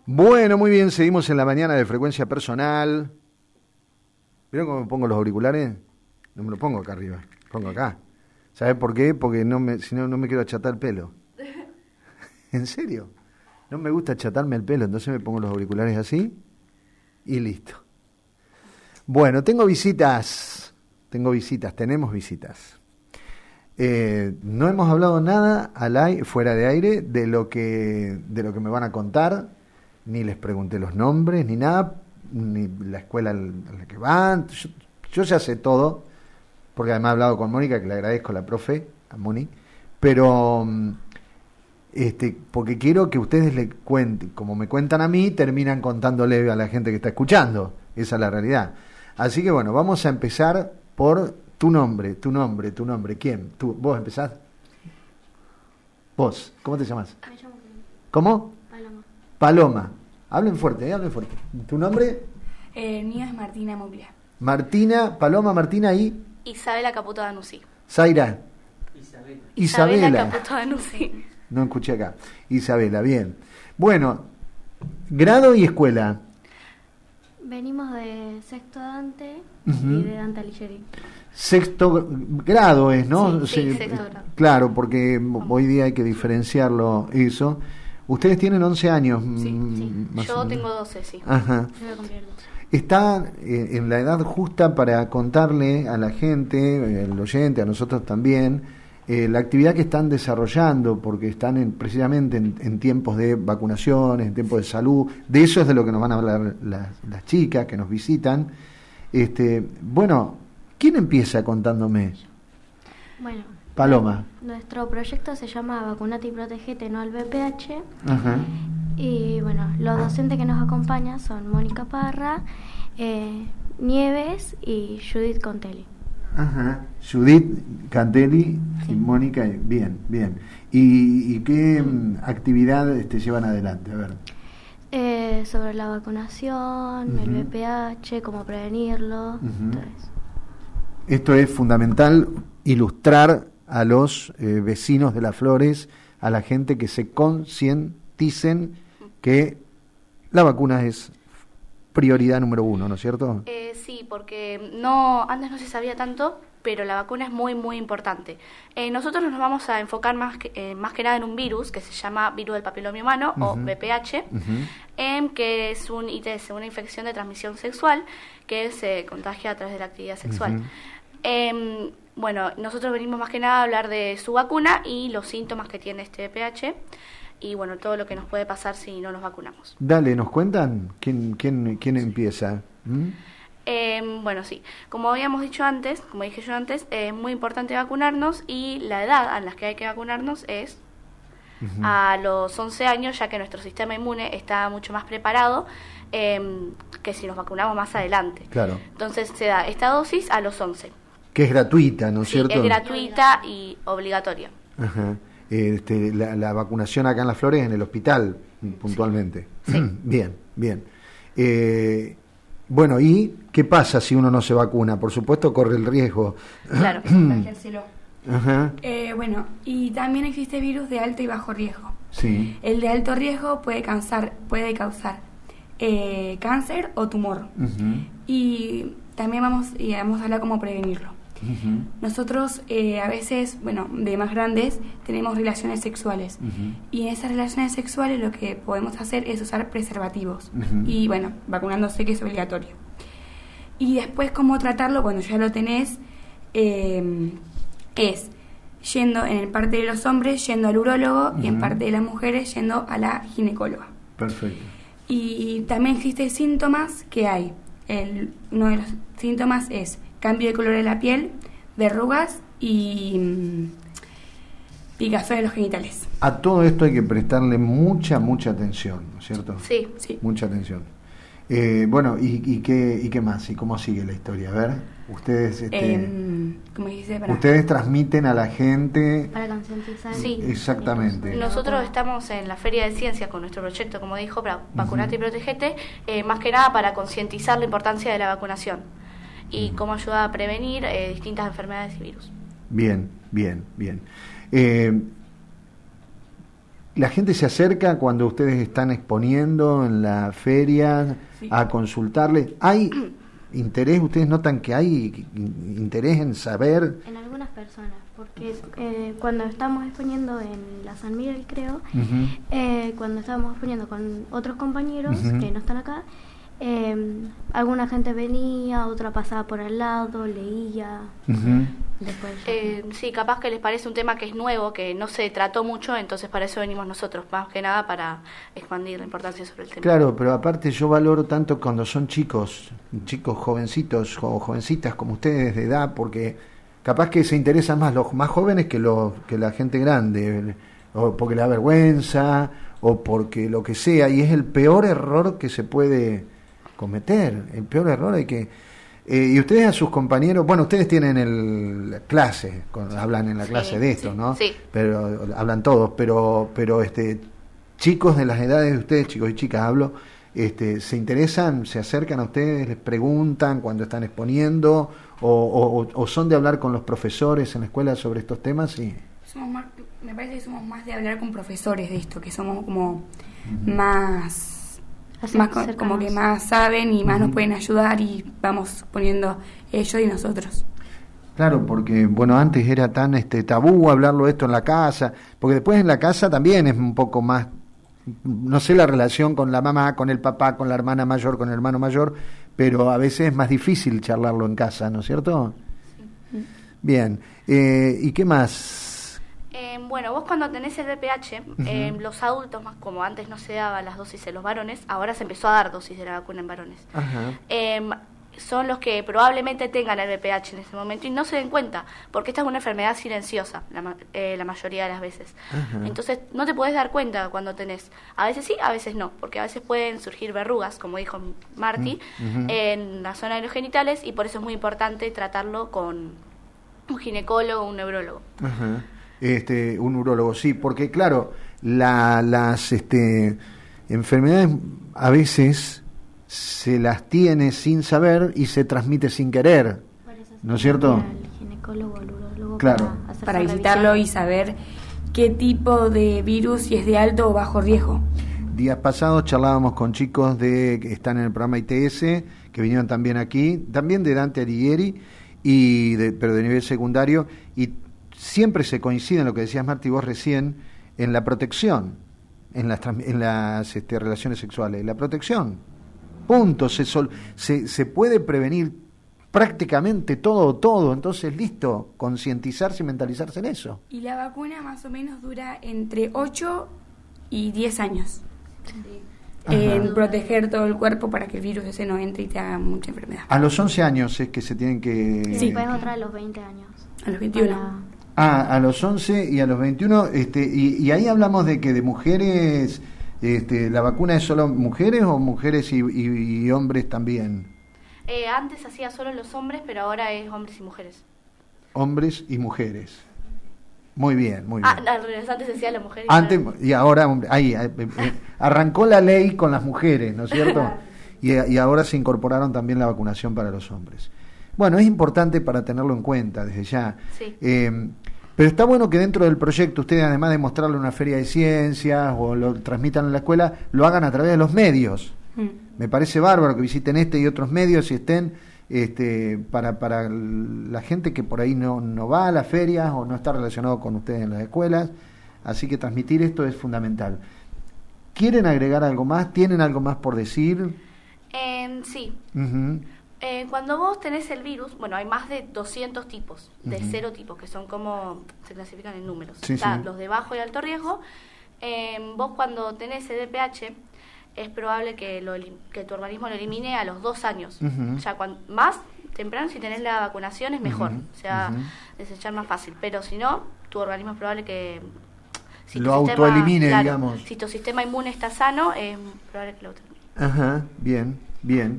Bueno, muy bien, seguimos en la mañana de Frecuencia Personal. ¿Vieron cómo me pongo los auriculares? No me lo pongo acá arriba, pongo acá. ¿Sabes por qué? Porque si no, no me quiero achatar el pelo. ¿En serio? No me gusta achatarme el pelo, entonces me pongo los auriculares así y listo. Bueno, tenemos visitas. No hemos hablado nada fuera de aire de lo que me van a contar, ni les pregunté los nombres, ni nada, ni la escuela a la que van. Yo ya sé todo, porque además he hablado con Mónica, que le agradezco a la profe, a Moni, pero porque quiero que ustedes le cuenten, como me cuentan a mí, terminan contándole a la gente que está escuchando. Esa es la realidad. Así que bueno, vamos a empezar por tu nombre. ¿Quién? ¿Vos empezás? ¿Vos? ¿Cómo te llamas? Me llamo Paloma. ¿Cómo? Paloma. Hablen fuerte. ¿Tu nombre? El mío es Martina Muglia. Paloma Martina y... Isabela Caputo Danuzzi. Zaira. Isabela Caputo Danuzzi. No escuché acá. Isabela, bien. Bueno, grado y escuela. Venimos de sexto Dante Uh-huh. y de Dante Alighieri. Sexto grado es, ¿no? Sí, sexto grado. Claro, porque hoy día hay que diferenciarlo eso. Ustedes tienen 11 años. Sí. Más o Yo menos. tengo 12, sí. Ajá. Yo voy a cumplir 12. Está en la edad justa para contarle a la gente, al oyente, a nosotros también, la actividad que están desarrollando, porque están precisamente en tiempos de vacunaciones, en tiempos de salud. De eso es de lo que nos van a hablar las chicas que nos visitan. Bueno, ¿quién empieza contándome? Bueno, Paloma. nuestro proyecto se llama Vacunate y Protegete, no al VPH. Ajá. Y bueno, los docentes que nos acompañan son Mónica Parra, Nieves y Judith Contelli. Ajá. Judith Cantelli y Sí. Mónica, bien. ¿Y qué actividad llevan adelante? A ver. Sobre la vacunación, Uh-huh. el VPH, cómo prevenirlo, Uh-huh. todo eso. Esto es fundamental, ilustrar a los vecinos de Las Flores, a la gente que se concienticen que la vacuna es prioridad número 1, ¿no es cierto? Sí, porque antes no se sabía tanto, pero la vacuna es muy, muy importante. Nosotros nos vamos a enfocar más que nada en un virus que se llama virus del papiloma humano, Uh-huh. o VPH, Uh-huh. que es un ITS, una infección de transmisión sexual que se contagia a través de la actividad sexual. Uh-huh. Bueno, nosotros venimos más que nada a hablar de su vacuna y los síntomas que tiene este VPH y bueno, todo lo que nos puede pasar si no nos vacunamos. Dale, ¿nos cuentan? ¿Quién empieza? ¿Mm? Bueno, sí, como dije yo antes, es muy importante vacunarnos y la edad a la que hay que vacunarnos es Uh-huh. a los 11 años, ya que nuestro sistema inmune está mucho más preparado que si nos vacunamos más adelante. Claro. Entonces se da esta dosis a los 11. Que es gratuita, ¿no es Sí, cierto? es gratuita y obligatoria. Ajá. La vacunación acá en Las Flores en el hospital, puntualmente. Sí. Bien. Bueno, ¿y qué pasa si uno no se vacuna? Por supuesto, corre el riesgo. Claro. Contagiárselo. Ajá. Bueno, y también existe virus de alto y bajo riesgo. Sí. El de alto riesgo puede causar cáncer o tumor. Uh-huh. Y también vamos a hablar cómo prevenirlo. Uh-huh. Nosotros a veces, de más grandes, tenemos relaciones sexuales. Uh-huh. Y en esas relaciones sexuales lo que podemos hacer es usar preservativos. Uh-huh. Y vacunándose, que es obligatorio. Y después cómo tratarlo cuando ya lo tenés, es yendo en el parte de los hombres, yendo al urólogo, y en Uh-huh. parte de las mujeres, yendo a la ginecóloga. Perfecto. Y también existen síntomas que hay. Uno de los síntomas es cambio de color de la piel, verrugas y picazón de los genitales. A todo esto hay que prestarle mucha atención, ¿no es cierto? Sí. Mucha atención. Bueno, ¿y qué más? ¿Y cómo sigue la historia? A ver, ustedes Como dice, ustedes transmiten a la gente. Para concientizar. Sí. Exactamente. Nosotros estamos en la Feria de Ciencias con nuestro proyecto, como dijo, para Vacunate y Protegete, más que nada para concientizar la importancia de la vacunación y cómo ayuda a prevenir distintas enfermedades y virus. Bien. ¿La gente se acerca cuando ustedes están exponiendo en la feria Sí. a consultarle? ¿Hay interés? ¿Ustedes notan que hay interés en saber? En algunas personas, porque cuando estamos exponiendo en la San Miguel, creo, cuando estábamos exponiendo con otros compañeros que no están acá, alguna gente venía, otra pasaba por al lado, leía. Después Sí, capaz que les parece un tema que es nuevo, que no se trató mucho, entonces para eso venimos nosotros, más que nada para expandir la importancia sobre el tema. Claro, pero aparte yo valoro tanto cuando son chicos jovencitos o jovencitas como ustedes de edad, porque capaz que se interesan más los más jóvenes que la gente grande, o porque le da vergüenza, o porque lo que sea, y es el peor error que se puede cometer, el peor error hay que... y ustedes a sus compañeros, bueno, ustedes tienen clase, hablan en la clase de esto, ¿no? Sí. Pero hablan todos, pero chicos de las edades de ustedes, chicos y chicas, hablo, se interesan, se acercan a ustedes, les preguntan cuando están exponiendo, o son de hablar con los profesores en la escuela sobre estos temas. Sí. Me parece que somos más de hablar con profesores de esto, que somos como más como que más saben y más nos pueden ayudar, y vamos poniendo ellos y nosotros. Claro, porque bueno, antes era tan tabú hablarlo esto en la casa, porque después en la casa también es un poco más, no sé, la relación con la mamá, con el papá, con la hermana mayor, con el hermano mayor, pero a veces es más difícil charlarlo en casa, ¿no es cierto? Sí. Bien, ¿y qué más? Bueno, vos cuando tenés el VPH, los adultos, más como antes no se daba las dosis en los varones, ahora se empezó a dar dosis de la vacuna en varones. Son los que probablemente tengan el VPH en ese momento y no se den cuenta, porque esta es una enfermedad silenciosa la mayoría de las veces. Entonces no te podés dar cuenta cuando tenés. A veces sí, a veces no, porque a veces pueden surgir verrugas, como dijo Marti, en la zona de los genitales, y por eso es muy importante tratarlo con un ginecólogo o un neurólogo. Un urólogo, sí, porque claro, las enfermedades a veces se las tiene sin saber y se transmite sin querer, ¿no es cierto? El ginecólogo, el urólogo, claro, para visitarlo y saber qué tipo de virus, si es de alto o bajo riesgo. Días pasados charlábamos con chicos que están en el programa ITS, que vinieron también aquí, también de Dante Alighieri, pero de nivel secundario, y siempre se coincide en lo que decías, Marti, vos recién, en la protección, en las relaciones sexuales. La protección, punto. Se puede prevenir prácticamente todo. Entonces, listo, concientizarse y mentalizarse en eso. Y la vacuna más o menos dura entre 8 y 10 años. En proteger todo el cuerpo para que el virus ese no entre y te haga mucha enfermedad. A los 11 años es que se tienen que... Sí, después otra a los 20 años. A los 21. A los 11 y a los 21, y ahí hablamos de que de mujeres, ¿la vacuna es solo mujeres o mujeres y hombres también? Antes hacía solo los hombres, pero ahora es hombres y mujeres. Hombres y mujeres. Muy bien, muy bien. Antes decía la mujer. Y ahora, ahí, arrancó la ley con las mujeres, ¿no es cierto? Y ahora se incorporaron también la vacunación para los hombres. Bueno, es importante para tenerlo en cuenta desde ya. Sí. Pero está bueno que dentro del proyecto ustedes, además de mostrarlo en una feria de ciencias o lo transmitan en la escuela, lo hagan a través de los medios. Me parece bárbaro que visiten y otros medios y estén para la gente que por ahí no va a las ferias o no está relacionado con ustedes en las escuelas. Así que transmitir esto es fundamental. ¿Quieren agregar algo más? ¿Tienen algo más por decir? Sí. Cuando vos tenés el virus, bueno, hay más de 200 tipos, de serotipos, que son como se clasifican en números. Están los de bajo y alto riesgo. Vos cuando tenés el VPH, es probable que tu organismo lo elimine a los 2 años. Ya más temprano, si tenés la vacunación, es mejor. O sea, desechar más fácil. Pero si no, tu organismo es probable que... Si lo autoelimine, digamos. Si tu sistema inmune está sano, es probable que lo autoelimine. Ajá, bien.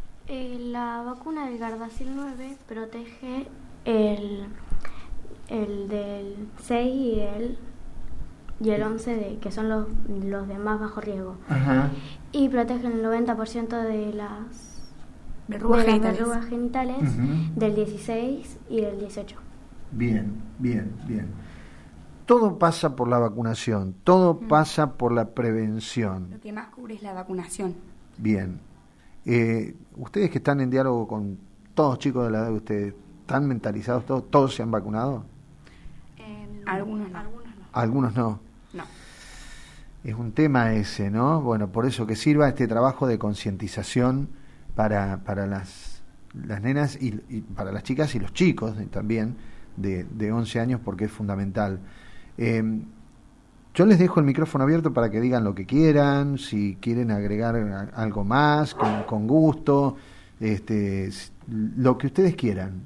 La vacuna del Gardasil 9 protege el del 6 y el 11, que son los de más bajo riesgo. Y protege el 90% de las verrugas genitales del 16 y del 18. Bien. todo pasa por la vacunación, todo pasa por la prevención. Lo que más cubre es la vacunación. Bien. Ustedes que están en diálogo con todos chicos de la edad de ustedes, ¿están mentalizados todos? ¿Todos se han vacunado? Algunos no. Algunos no. No. Es un tema ese, ¿no? Bueno, por eso que sirva este trabajo de concientización para las nenas y para las chicas y los chicos también de 11 años, porque es fundamental. Yo les dejo el micrófono abierto para que digan lo que quieran, si quieren agregar algo más, con gusto, lo que ustedes quieran.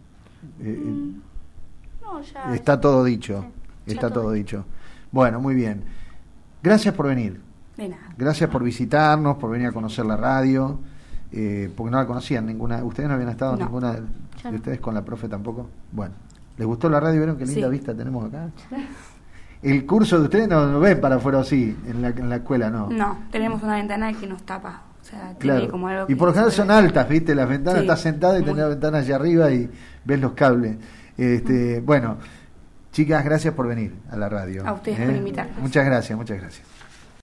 No, ya está todo dicho, sí, está todo dicho. Bueno, muy bien. Gracias por venir. De nada. Gracias por visitarnos, por venir a conocer la radio, porque no la conocían ninguna. ¿Ustedes no habían estado ninguna de ustedes con la profe tampoco? Bueno, ¿les gustó la radio? ¿Vieron qué linda vista tenemos acá? El curso de ustedes no ven para afuera así, en la escuela, ¿no? No, tenemos una ventana que nos tapa. O sea, claro. Tiene como algo Y por lo general son altas, ¿viste? Las ventanas, sí, estás sentada y tenés la ventana allá arriba y ves los cables. Bueno, chicas, gracias por venir a la radio. A ustedes por invitarnos. Muchas gracias, muchas gracias.